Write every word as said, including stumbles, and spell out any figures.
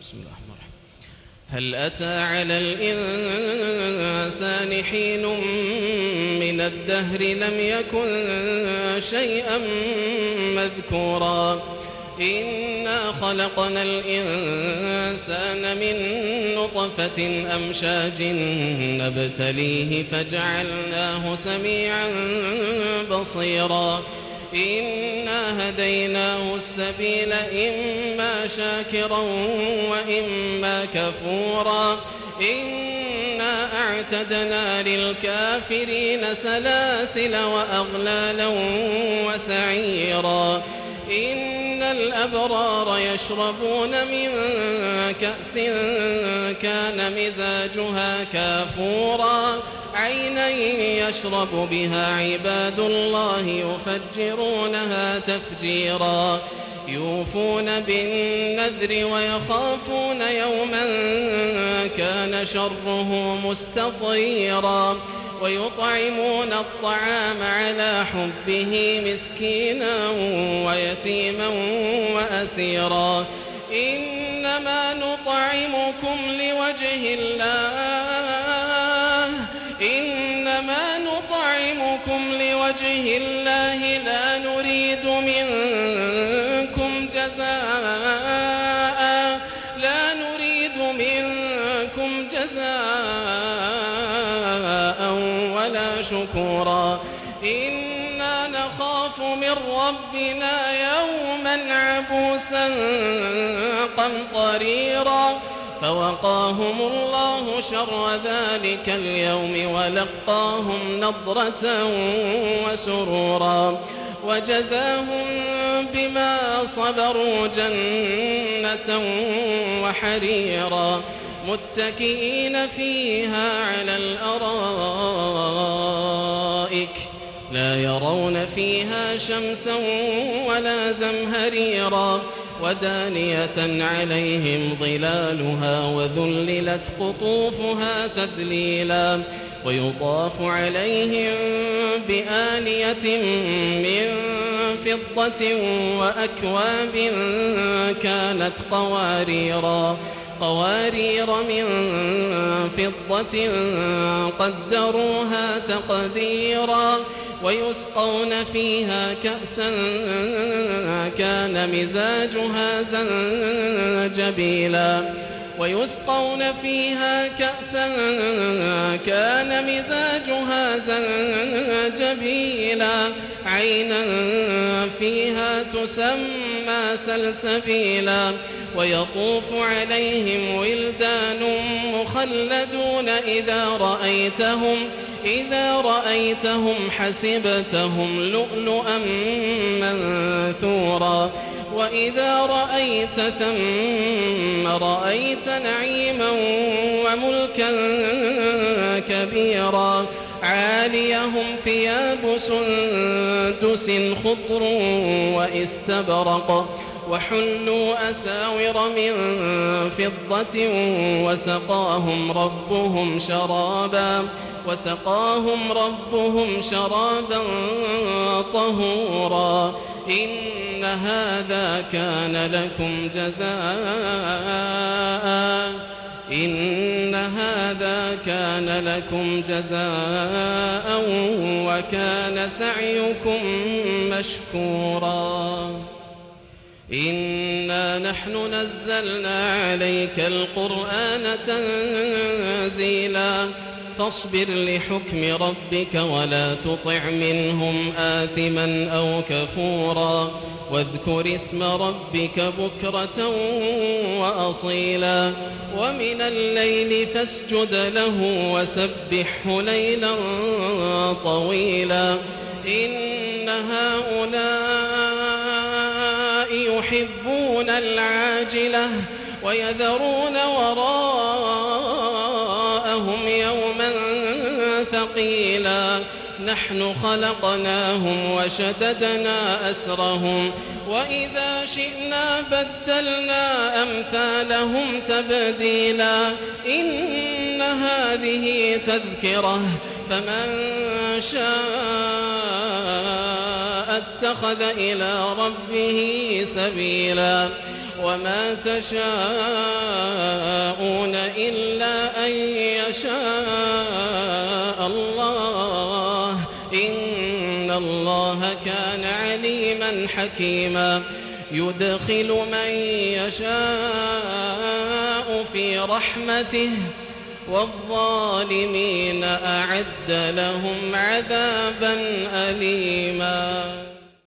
بسم الله الرحمن الرحيم. هل أتى على الإنسان حين من الدهر لم يكن شيئا مذكورا إنا خلقنا الإنسان من نطفة أمشاج نبتليه فجعلناه سميعا بصيرا إنا هديناه السبيل إما شاكرا وإما كفورا إنا أعتدنا للكافرين سلاسل وأغلالا وسعيرا إن الأبرار يشربون من كأس كان مزاجها كافورا عينا يشرب بها عباد الله يفجرونها تفجيرا يوفون بالنذر ويخافون يوما كان شره مستطيرا ويطعمون الطعام على حبه مسكينا ويتيما وأسيرا إنما نطعمكم لوجه الله إنما نطعمكم لوجه الله لا نريد منكم جزاء لا نريد منكم جزاء ولا شكورا إنا نخاف من ربنا يوما عبوسا قمطريرا فوقاهم الله شر ذلك اليوم ولقاهم نضرة وسرورا وجزاهم بما صبروا جنة وحريرا متكئين فيها على الأرائك لا يرون فيها شمسا ولا زمهريرا ودانية عليهم ظلالها وذللت قطوفها تذليلا ويطاف عليهم بآنية من فضة وأكواب كانت قواريرا قوارير من فضة قدروها تقديرا ويسقون فيها كأسا كان مزاجها زنجبيلا ويسقون فيها كأسا كان مزاجها زنجبيلا عينا فيها تسمى سلسبيلا ويطوف عليهم ولدان مخلدون إذا رأيتهم إذا رأيتهم حسبتهم لؤلؤا منثورا وإذا رأيت ثم رأيت نعيما وملكا كبيرا عاليهم ثياب سندس خضر واستبرق وحلوا أساور من فضة وسقاهم ربهم شرابا وسقاهم ربهم شرابا طهورا إن هذا كان لكم جزاء إن هذا كان لكم جزاء وكان سعيكم مشكورا إنا نحن نزلنا عليك القرآن تنزيلا فاصبر لحكم ربك ولا تطع منهم آثما أو كفورا واذكر اسم ربك بكرة وأصيلا ومن الليل فاسجد له وسبحه ليلا طويلا إن هؤلاء يحبون العاجلة ويذرون وراءهم يوما ثقيلا نحن خلقناهم وشددنا أسرهم وإذا شئنا بدلنا أمثالهم تبديلا إن هذه تذكرة فمن شاء اتخذ إلى ربه سبيلا وما تشاءون إلا أن يشاء الله إن الله كان عليما حكيما يدخل من يشاء في رحمته والظالمين أعد لهم عذابا أليما.